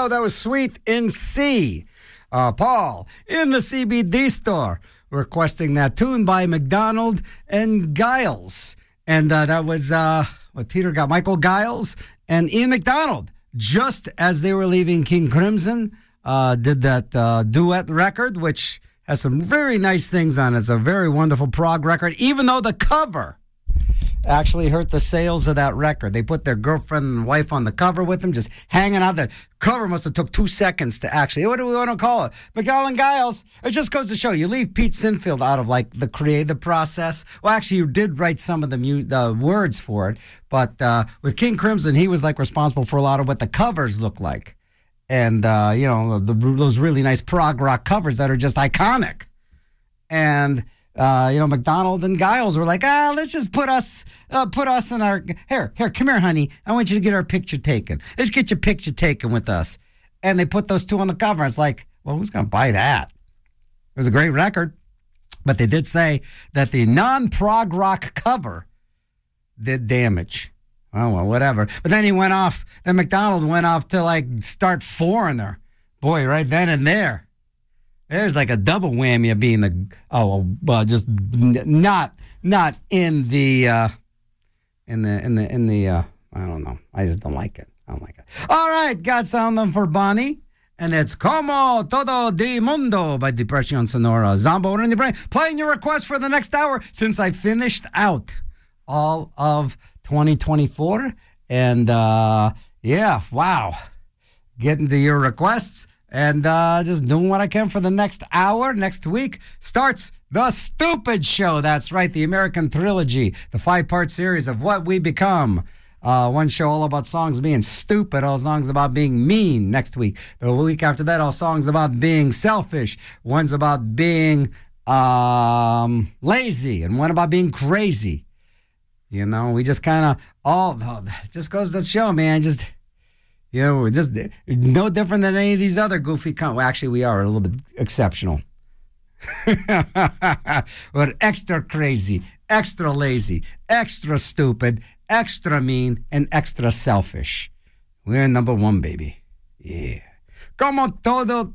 go. That was Sweet in C. Paul in the CBD store requesting that tune by McDonald and Giles. And that was what Peter got, Michael Giles and Ian McDonald. Just as they were leaving King Crimson, did that duet record, which has some very nice things on it. It's a very wonderful prog record, even though the cover actually hurt the sales of that record. They put their girlfriend and wife on the cover with them, just hanging out. The cover must have took 2 seconds to actually, what do we want to call it? McDonald and Giles. It just goes to show, you leave Pete Sinfield out of like the creative process. Well, actually, you did write some of the words for it, but with King Crimson, he was like responsible for a lot of what the covers look like. And, those really nice prog rock covers that are just iconic. And, McDonald and Giles were like, let's just put us in our, here, come here, honey. I want you to get our picture taken. Let's get your picture taken with us. And they put those two on the cover. It's like, well, who's going to buy that? It was a great record. But they did say that the non-prog rock cover did damage. Oh, well, whatever. But then McDonald went off to like start Foreigner. Boy, right then and there. There's like a double whammy of being just not in the I don't know. I just don't like it. I don't like it. All right, got something for Bonnie, and it's Como Todo de Mundo by Depression Sonora. Zombo in your brain, playing your request for the next hour since I finished out all of 2024, and wow, getting to your requests. And just doing what I can for the next hour. Next week starts The Stupid Show. That's right, the American Trilogy, the 5-part series of What We Become. One show all about songs being stupid, all songs about being mean next week. The week after that, all songs about being selfish. One's about being lazy, and one about being crazy. We just kind of just goes to show, man, just... we're just no different than any of these other goofy Well, actually, we are a little bit exceptional. We're extra crazy, extra lazy, extra stupid, extra mean, and extra selfish. We're number one, baby. Yeah. Como todo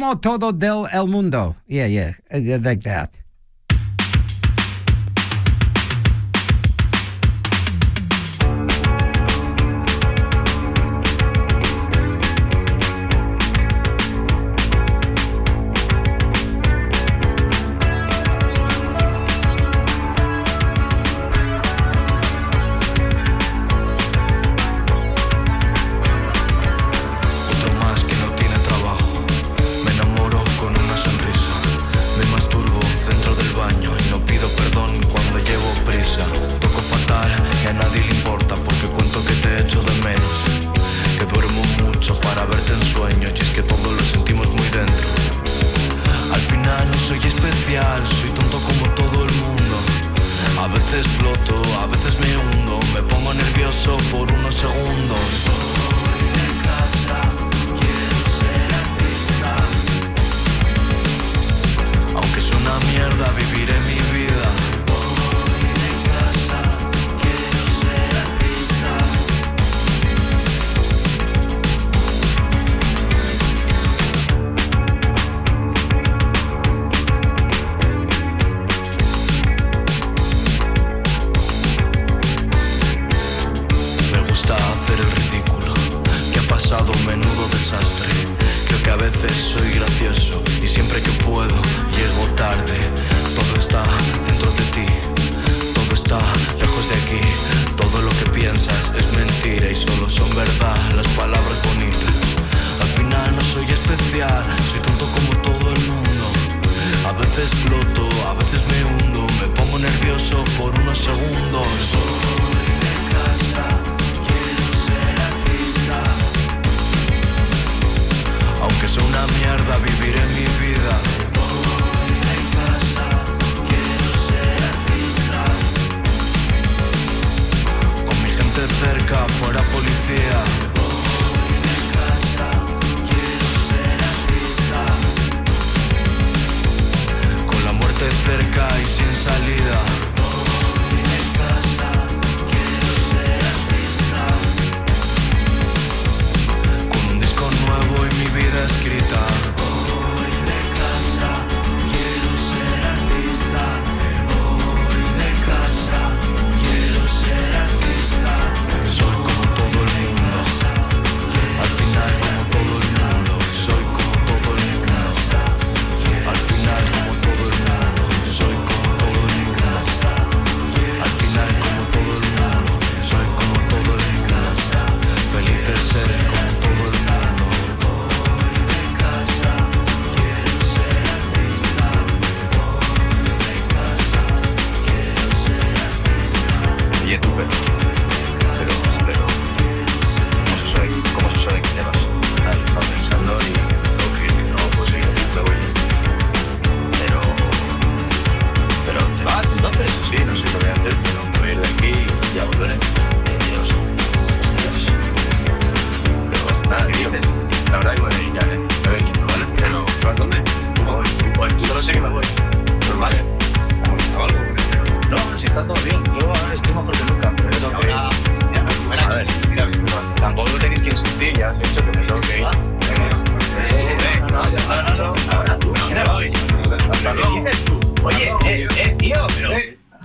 del el mundo. Yeah, like that. Con un disco nuevo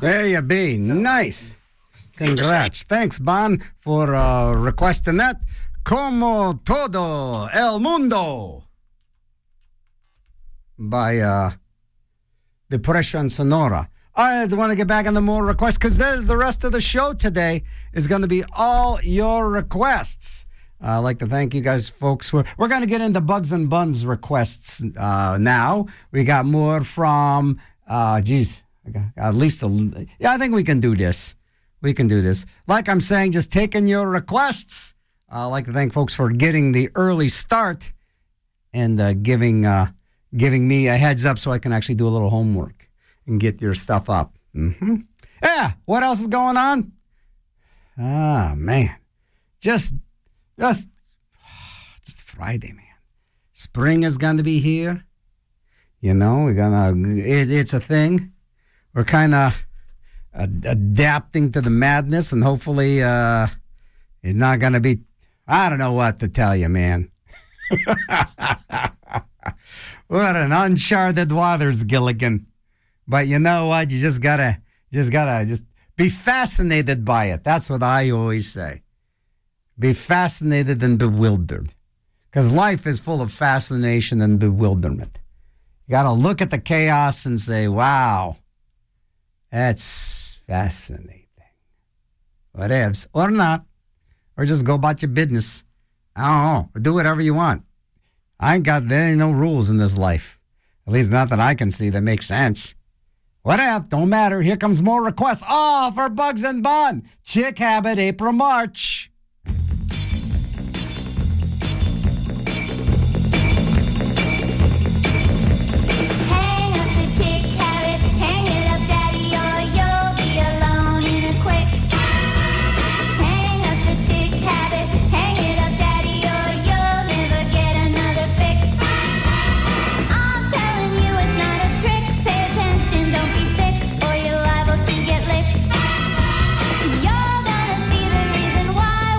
There you be. Nice. Congrats. Thanks, Bon, for requesting that. Como todo el mundo by Depression Sonora. All right, I want to get back on the more requests because there's the rest of the show today is going to be all your requests. I'd like to thank you guys, folks. We're going to get into Bugs and Buns requests now. We got more from, at least, I think we can do this. We can do this. Like I'm saying, just taking your requests. I'd like to thank folks for getting the early start and giving me a heads up so I can actually do a little homework and get your stuff up. Mm-hmm. Yeah, what else is going on? Ah, man. Just Friday, man. Spring is going to be here. You know, it's a thing. We're kind of adapting to the madness, and hopefully it's not going to be, I don't know what to tell you, man. What an uncharted waters, Gilligan. But you know what? You just gotta be fascinated by it. That's what I always say. Be fascinated and bewildered. Because life is full of fascination and bewilderment. You got to look at the chaos and say, wow, that's fascinating. Whatevs. Or not. Or just go about your business. I don't know. Or do whatever you want. There ain't no rules in this life. At least not that I can see that makes sense. Whatever. Don't matter. Here comes more requests. Oh, for Bugs and Bun. Chick Habit, April, March. You're gonna see the reason why.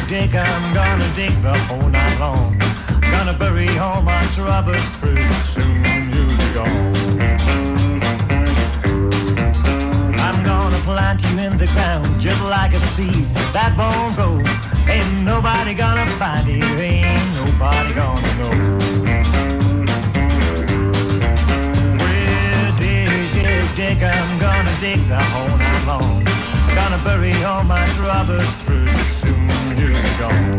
dig, I'm gonna dig the whole night long. Gonna bury all my troubles, pretty soon you'll be gone. I'm gonna plant you in the ground just like a seed that won't grow. Ain't nobody gonna find it, ain't nobody gonna know. Well, dig, dig, dig, I'm gonna dig the whole night long. Gonna bury all my troubles, pretty soon you'll be gone.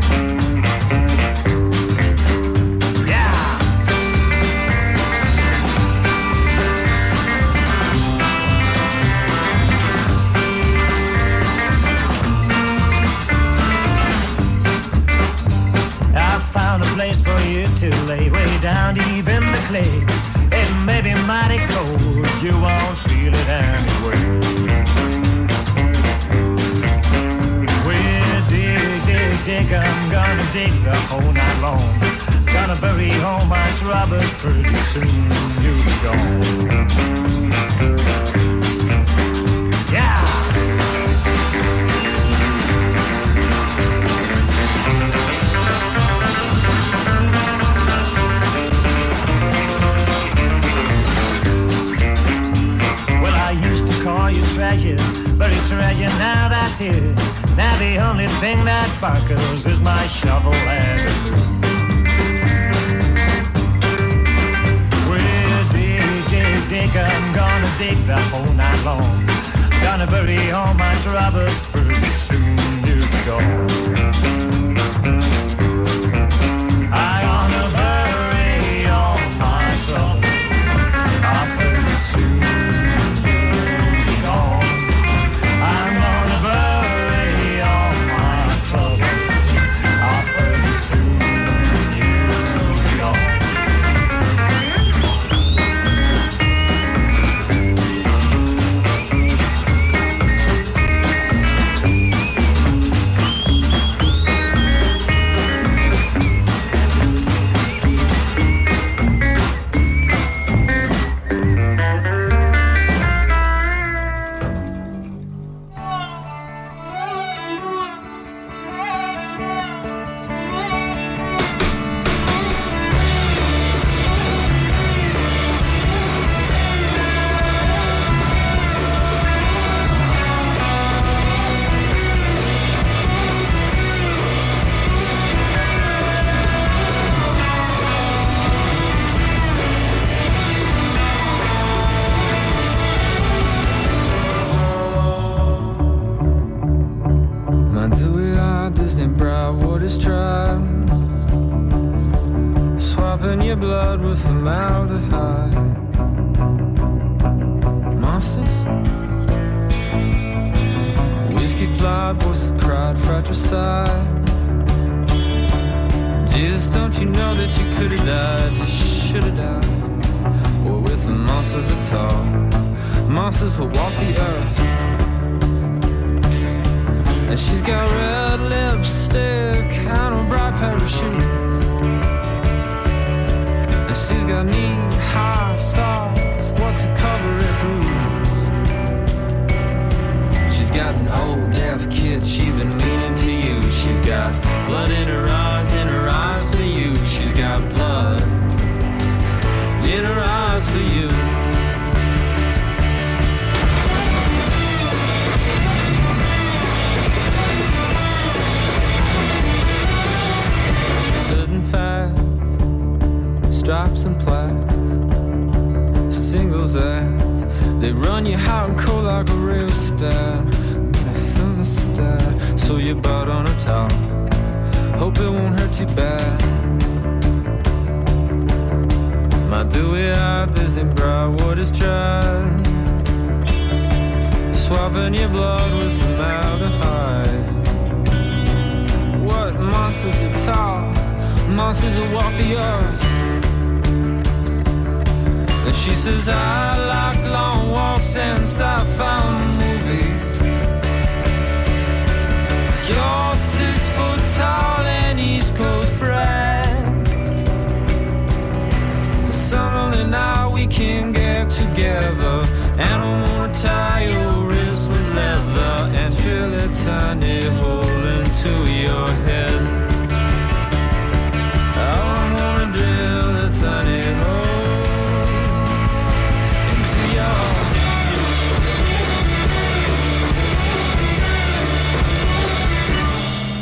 Found a place for you to lay way down deep in the clay. It may be mighty cold, you won't feel it anyway. Well, dig, dig, dig, I'm gonna dig the whole night long. Gonna bury all my troubles, pretty soon you'll be gone. Yeah! Call you treasure, buried treasure, now that's it. Now the only thing that sparkles is my shovel as it moves. Well, dig, dig, dig, I'm gonna dig the whole night long. Gonna bury all my troubles, pretty soon you'll be gone. I'm gonna bury all my troubles. Together, and I wanna tie your wrist with leather and fill a tiny hole into your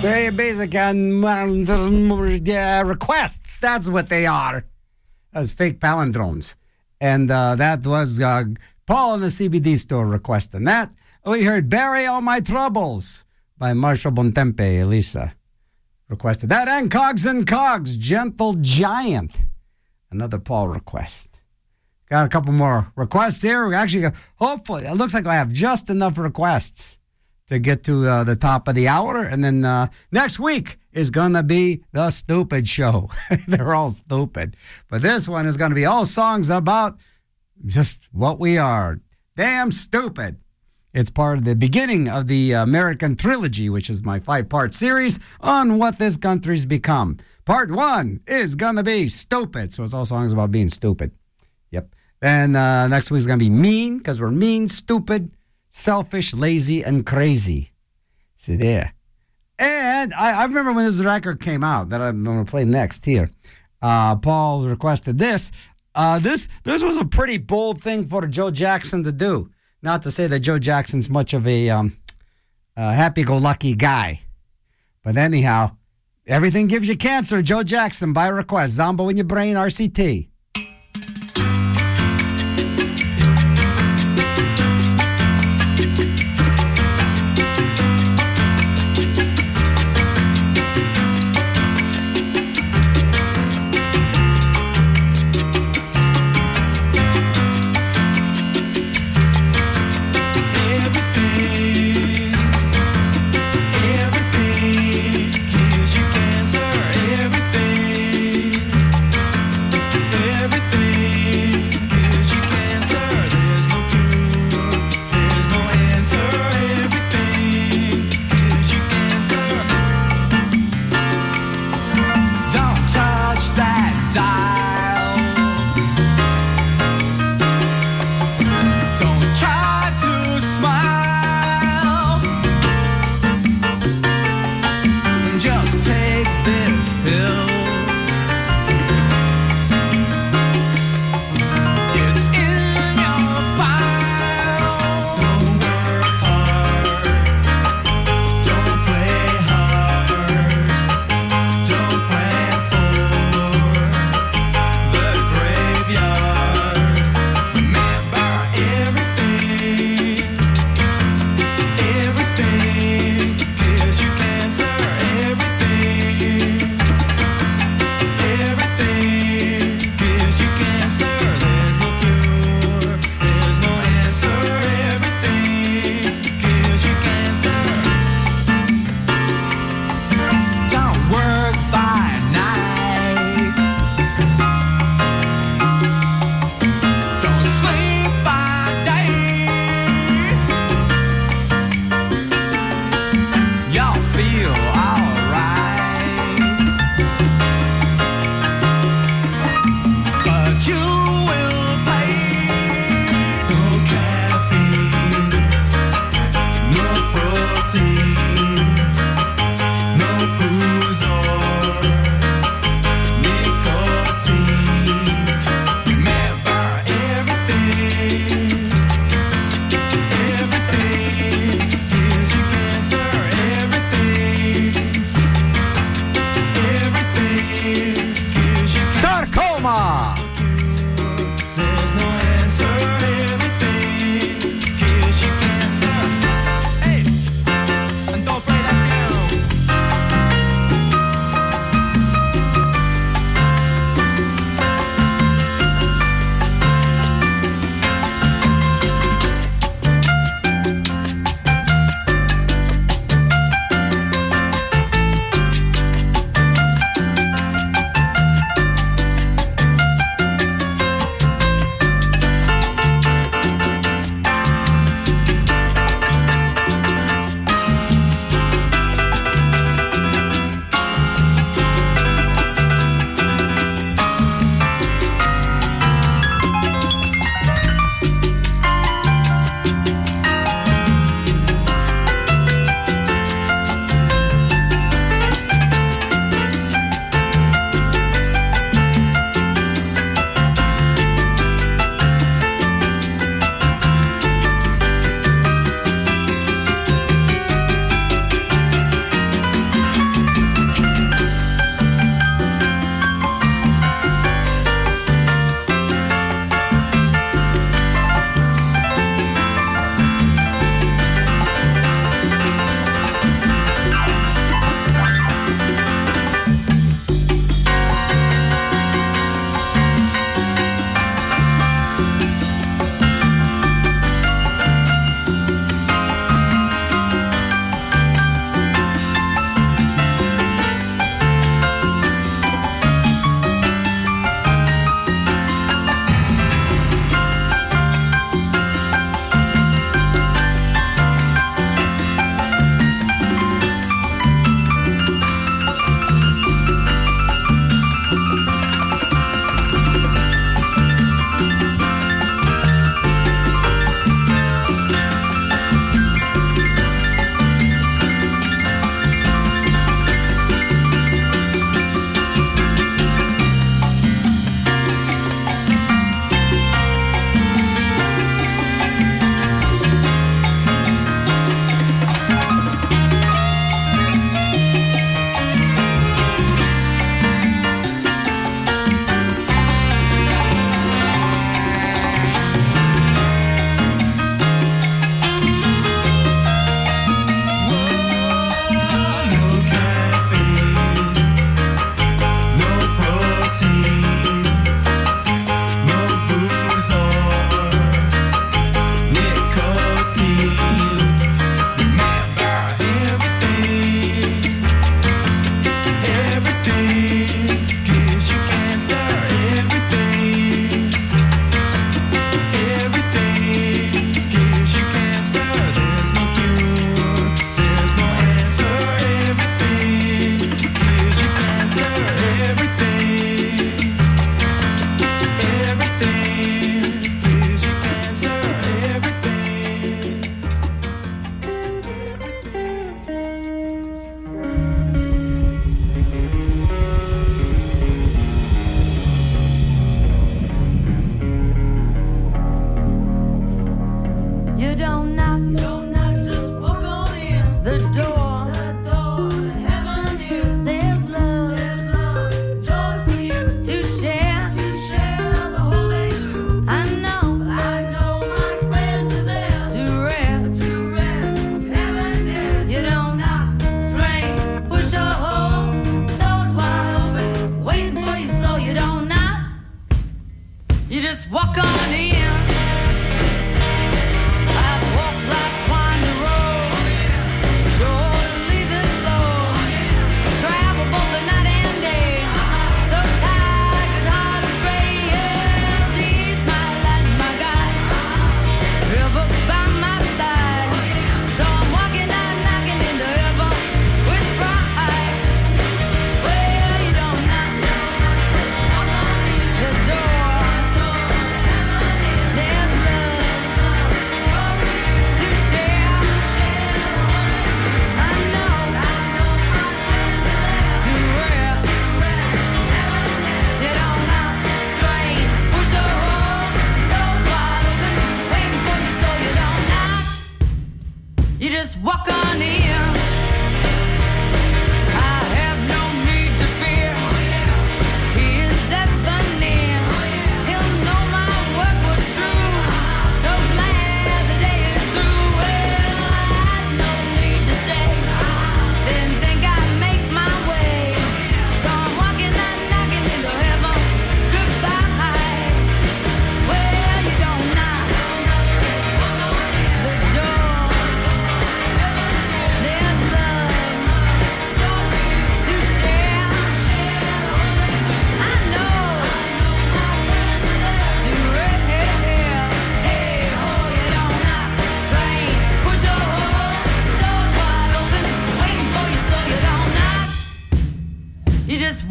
Very basic and requests. That's what they are. Those fake palindromes. And that was Paul in the CBD store requesting that. We heard Bury All My Troubles by Marshall Bontempe. Elisa requested that. And Cogs, Gentle Giant. Another Paul request. Got a couple more requests here. We actually, hopefully, it looks like I have just enough requests to get to the top of the hour. And then next week is going to be the stupid show. They're all stupid. But this one is going to be all songs about just what we are. Damn stupid. It's part of the beginning of the American Trilogy, which is my 5-part series on what this country's become. Part 1 is going to be stupid. So it's all songs about being stupid. Yep. Then next week's going to be mean, because we're mean, stupid, selfish, lazy, and crazy. See there. And I remember when this record came out that I'm going to play next here. Paul requested this. This was a pretty bold thing for Joe Jackson to do. Not to say that Joe Jackson's much of a happy-go-lucky guy. But anyhow, everything gives you cancer. Joe Jackson, by request. Zombo in your brain, RCT.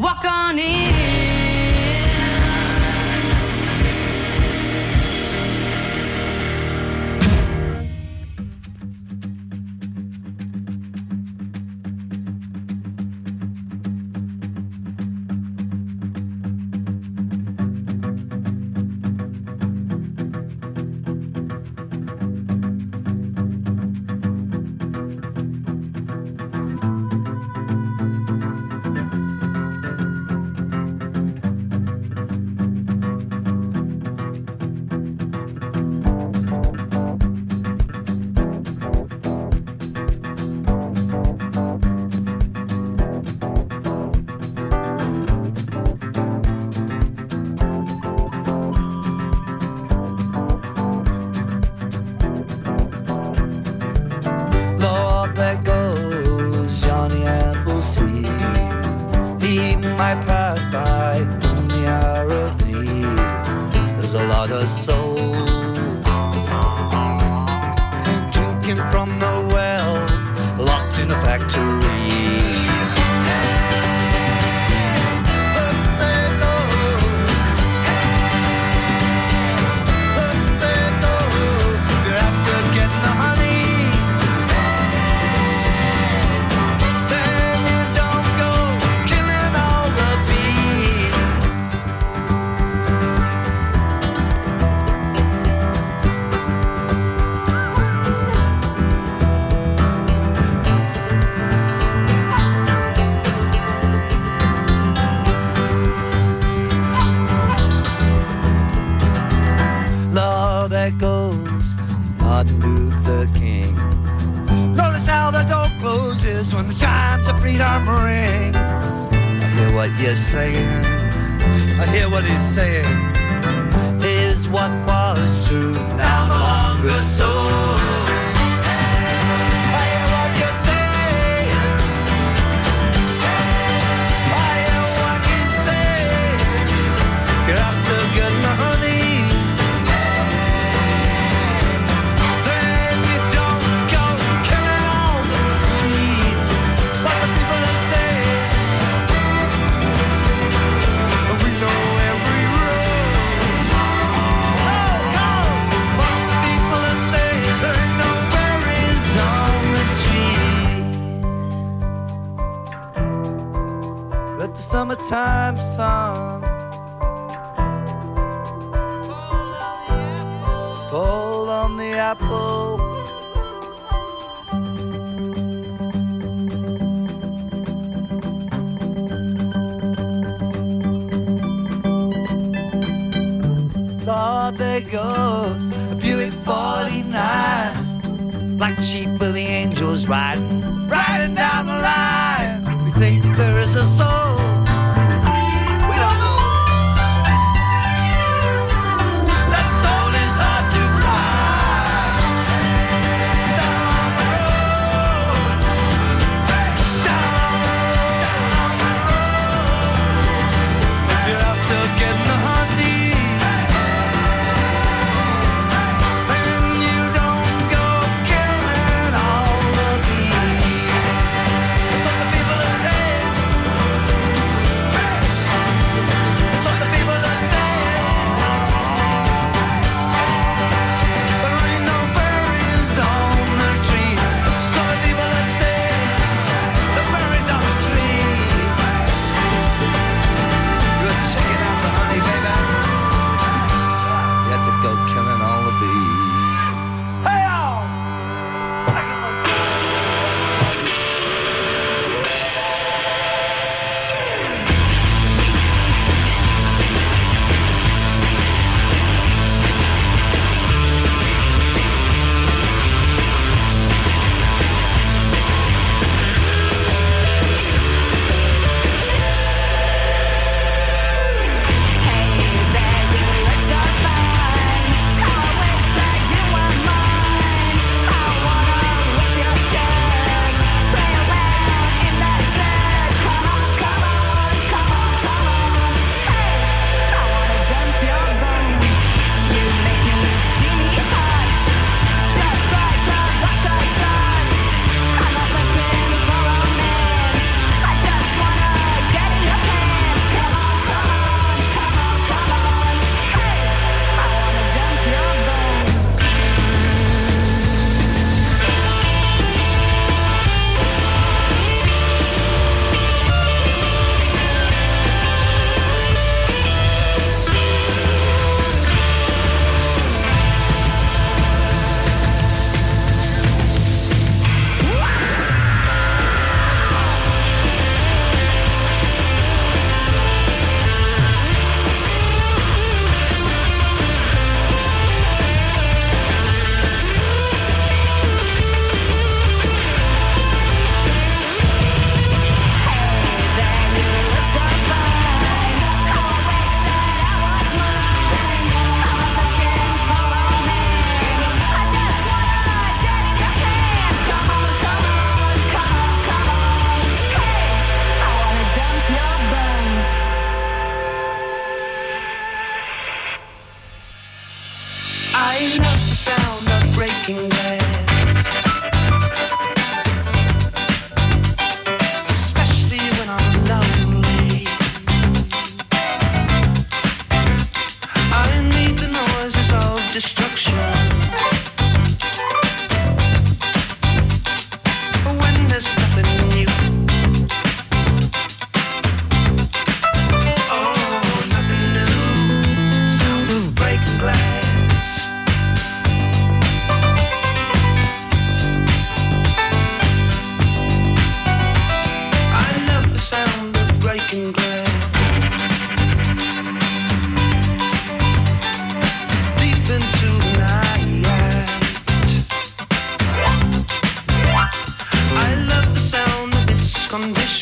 walk on in. Summertime sun fall on the apple. Lord, there goes a Buick 49, black sheep with the angels riding down the line. We think there is a soul.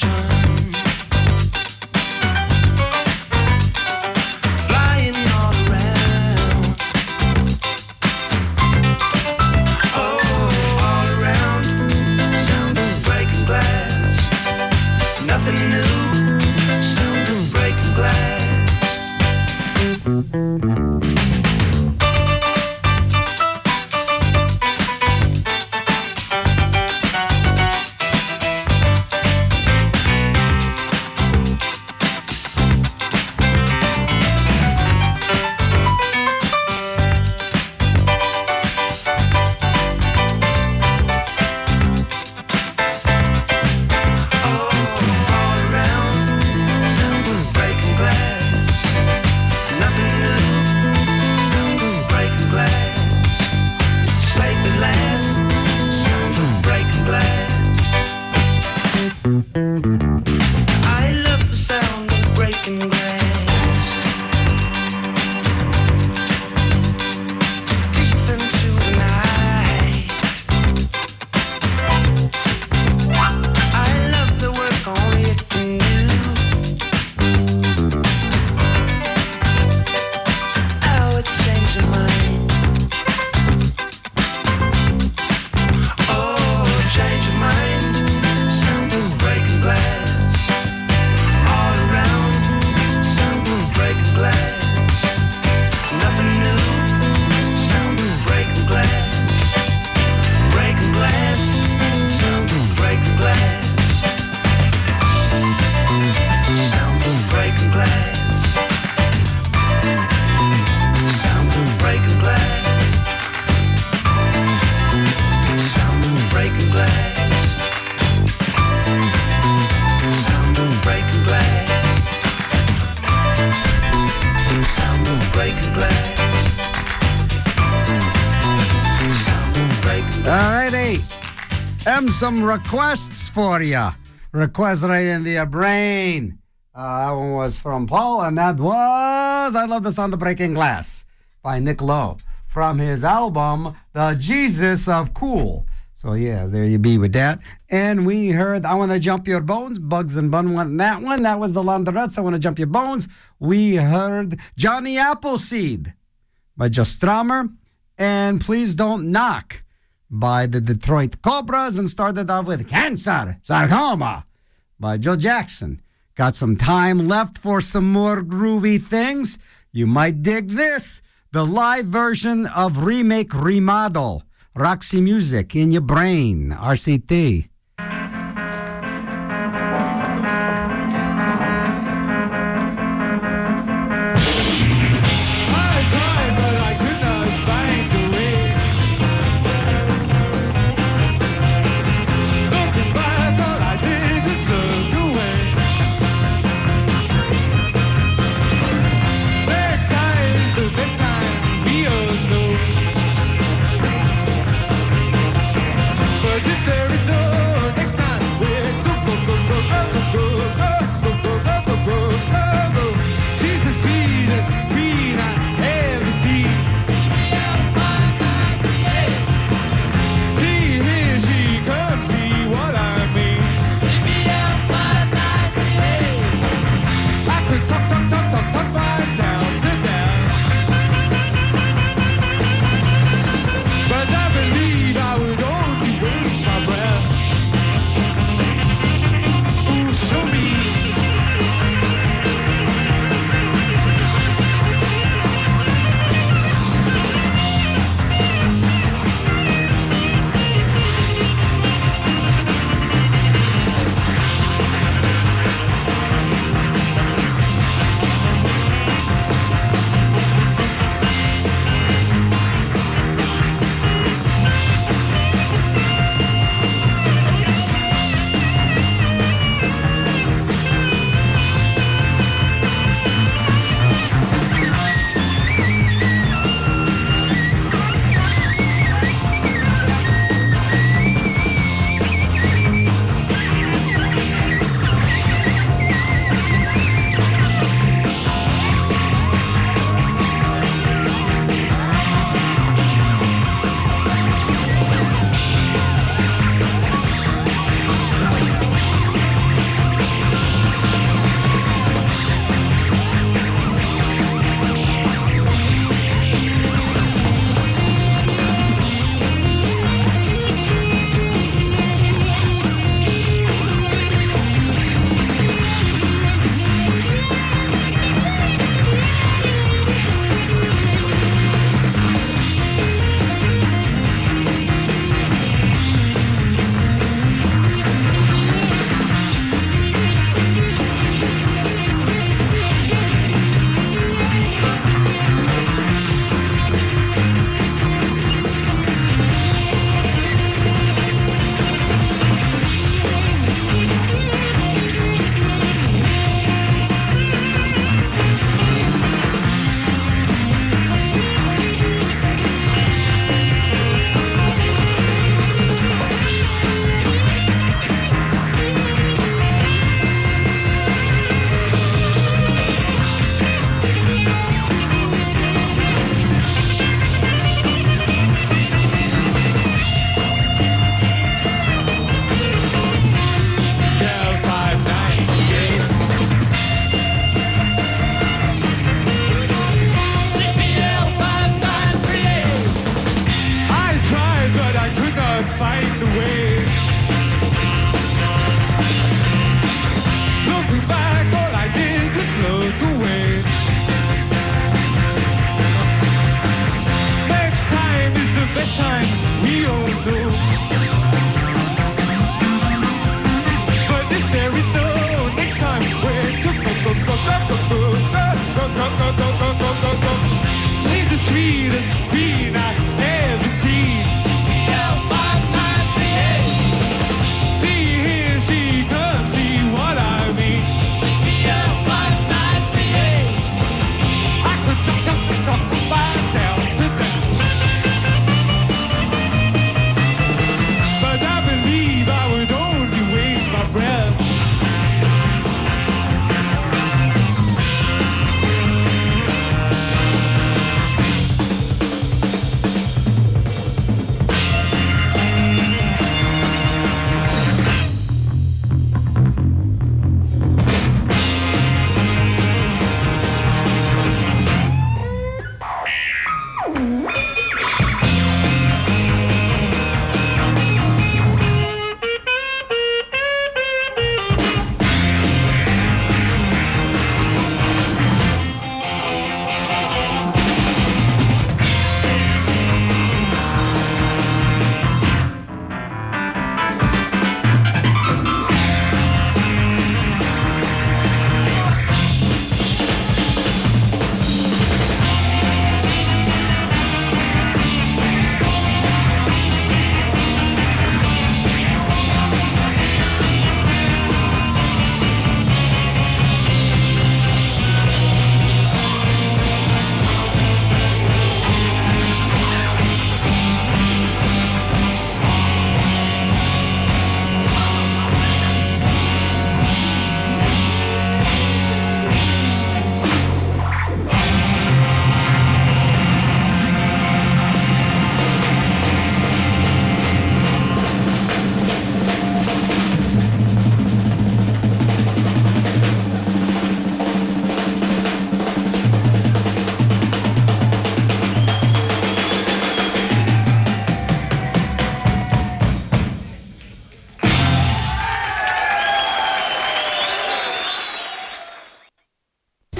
flying all around. Oh, all around, sound of breaking glass. Nothing new, sound of breaking glass. Some requests for you. Requests right into your brain. That one was from Paul, and that was I Love the Sound of Breaking Glass by Nick Lowe from his album, The Jesus of Cool. So, yeah, there you be with that. And we heard I Want to Jump Your Bones. Bugs and Bun won that one. That was the Laundrettes. I Want to Jump Your Bones. We heard Johnny Appleseed by Joe Strummer. And Please Don't Knock by the Detroit Cobras, and started off with Cancer, Sarcoma by Joe Jackson. Got some time left for some more groovy things. You might dig this, the live version of Remake Remodel, Roxy Music in Your Brain, RCT. But if there is no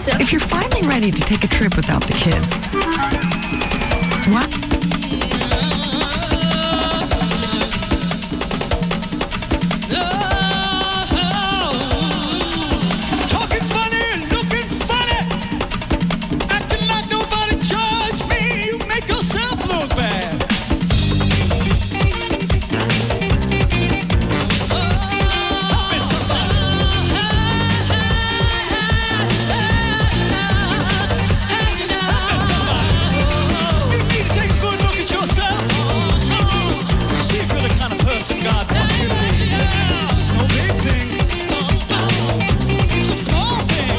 If you're finally ready to take a trip without the kids, what? Talking funny and looking funny, acting like nobody judged me. You make yourself look bad. God wants you to be. It's no big thing. It's a small thing.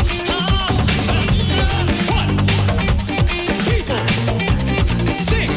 What? People think.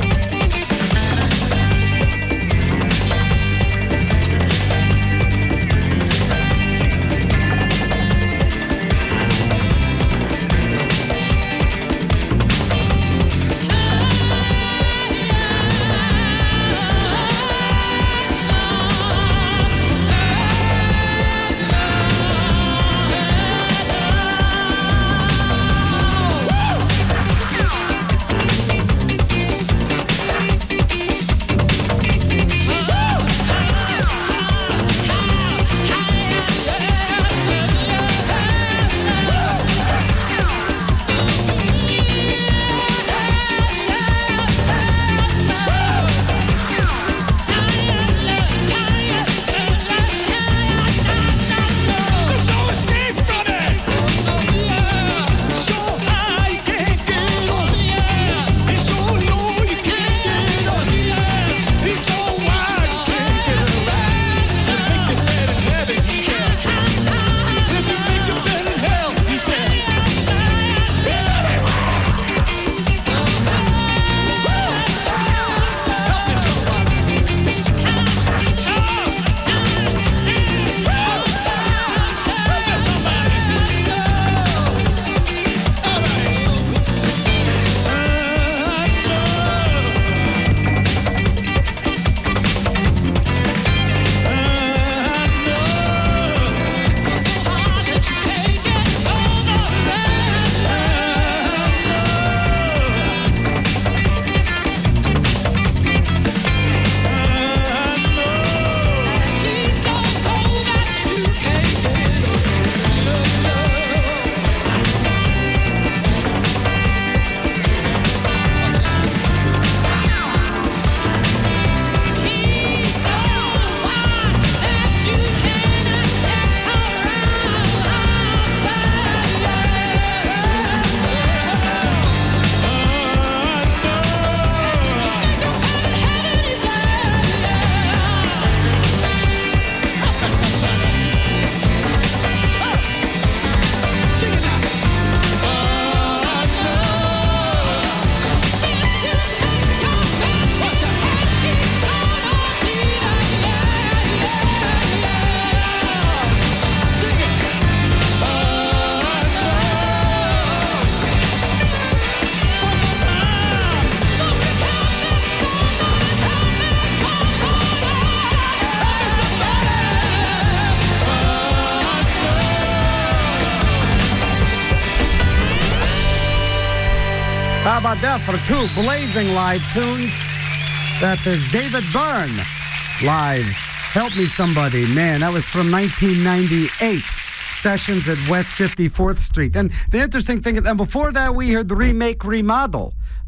How about that for two blazing live tunes? That is David Byrne live. Help Me Somebody. Man, that was from 1998. Sessions at West 54th Street. And the interesting thing is, and before that, we heard the remake Remodel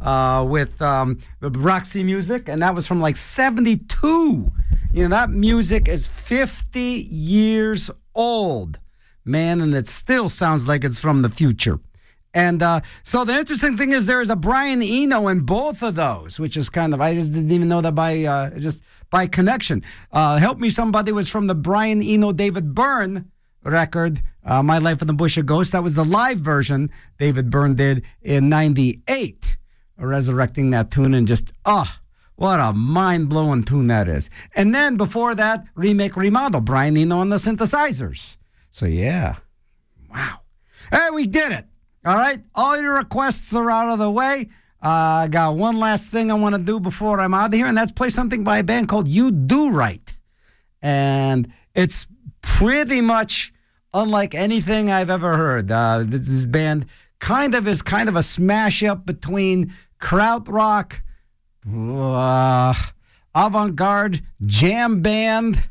with Roxy Music, and that was from like 72. You know, that music is 50 years old, man, and it still sounds like it's from the future. And so the interesting thing is there is a Brian Eno in both of those, which is kind of, I just didn't even know that by connection. Help Me Somebody was from the Brian Eno, David Byrne record, My Life in the Bush of Ghosts. That was the live version David Byrne did in 98, resurrecting that tune and just, what a mind-blowing tune that is. And then before that, remake Remodel, Brian Eno on the synthesizers. So yeah, wow. Hey, we did it. All right, all your requests are out of the way. I got one last thing I want to do before I'm out of here, and that's play something by a band called You Do Right. And it's pretty much unlike anything I've ever heard. This band is kind of a smash up between krautrock, avant-garde, jam band,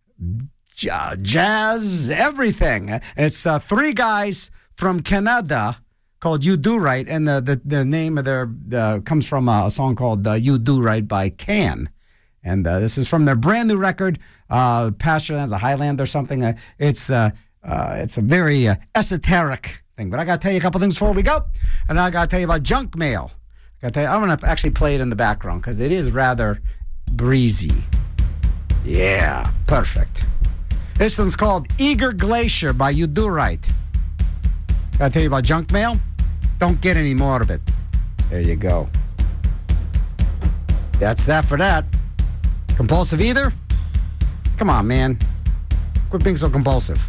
jazz, everything. And it's three guys from Canada called You Do Right, and the name of their comes from a song called You Do Right by Can. And this is from their brand new record, Pasture Lands, a Highland or something. It's a very esoteric thing. But I got to tell you a couple things before we go. And I got to tell you about Junk Mail. I'm going to actually play it in the background because it is rather breezy. Yeah, perfect. This one's called Eager Glacier by You Do Right. Got to tell you about Junk Mail. Don't get any more of it. There you go. That's that for that. Compulsive either? Come on, man. Quit being so compulsive.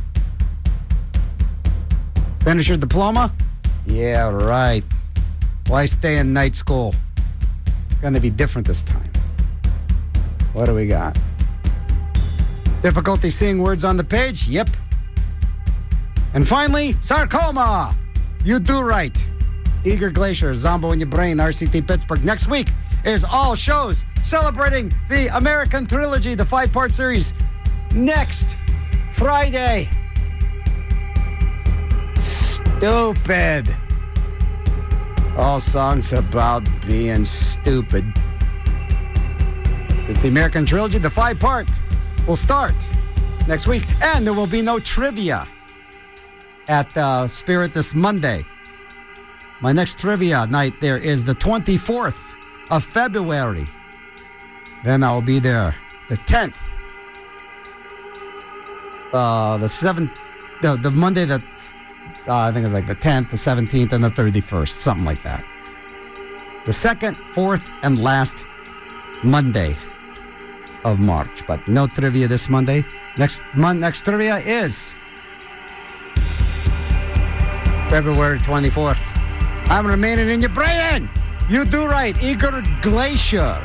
Finish your diploma? Yeah, right. Why stay in night school? Gonna be different this time. What do we got? Difficulty seeing words on the page? Yep. And finally, sarcoma. You Do Right. Eager Glacier, Zombo in Your Brain, RCT Pittsburgh. Next week is all shows celebrating the American Trilogy, the 5-part series. Next Friday. Stupid. All songs about being stupid. It's the American Trilogy, the 5-part will start next week. And there will be no trivia at Spirit this Monday. My next trivia night there is the 24th of February. Then I'll be there the 10th. The 7th, the Monday that I think it's like the 10th, the 17th, and the 31st, something like that. The 2nd, 4th, and last Monday of March. But no trivia this Monday. Next trivia is February 24th. I'm remaining in your brain. You Do Right. Eager Glacier.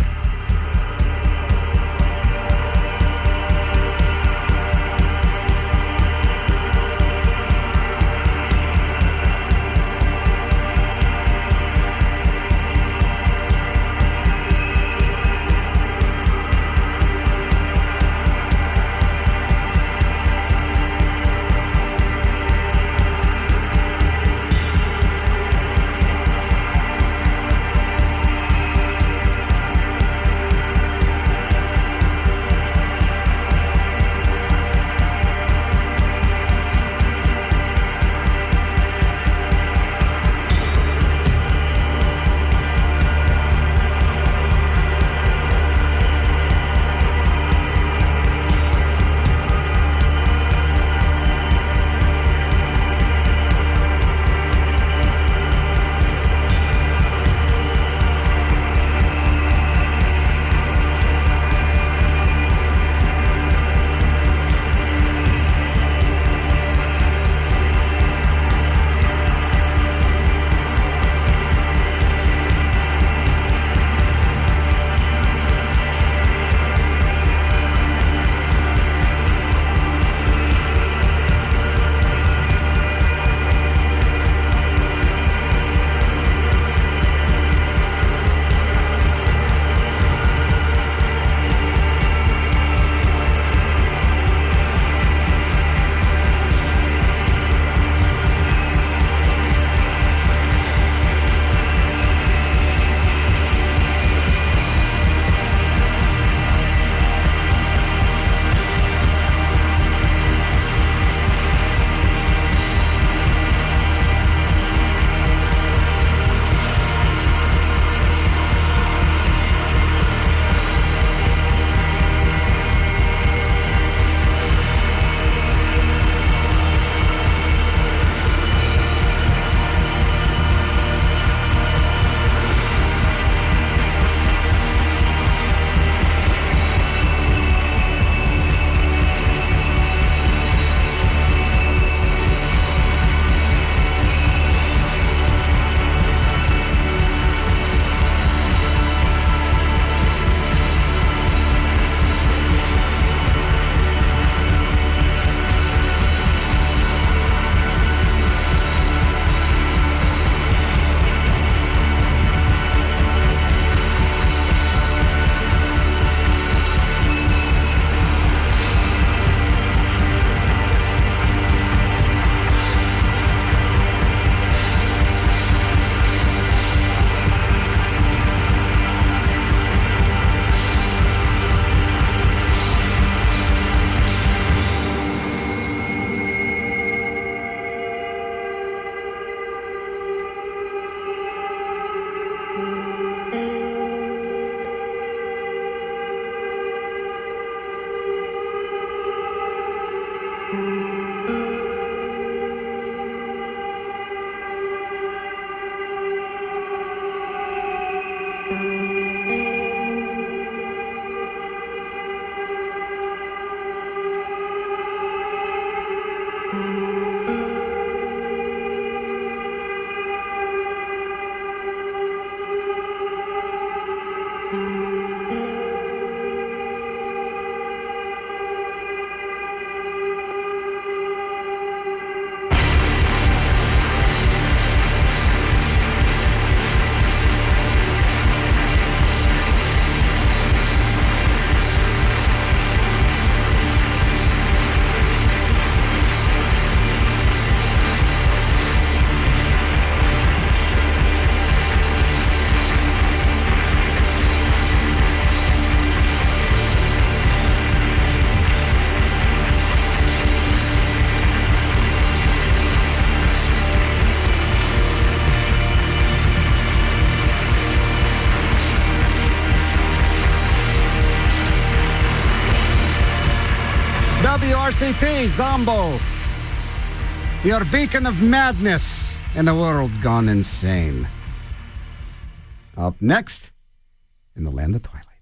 WRCT, Zombo. Your beacon of madness in a world gone insane. Up next, in the Land of Twilight.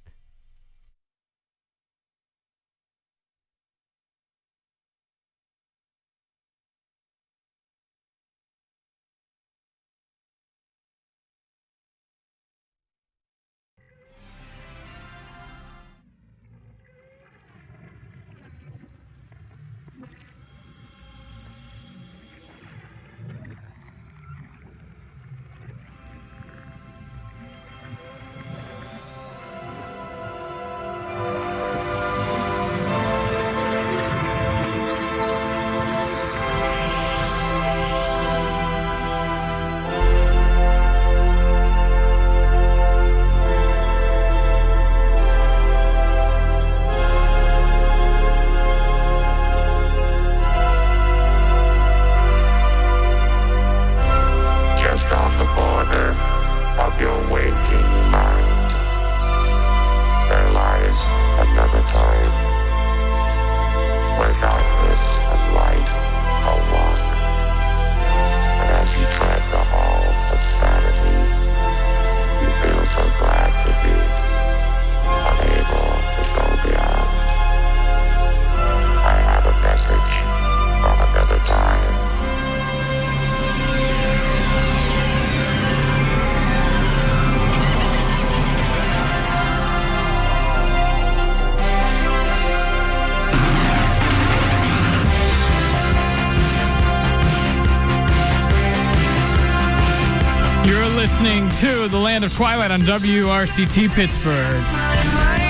Listening to the Land of Twilight on WRCT Pittsburgh.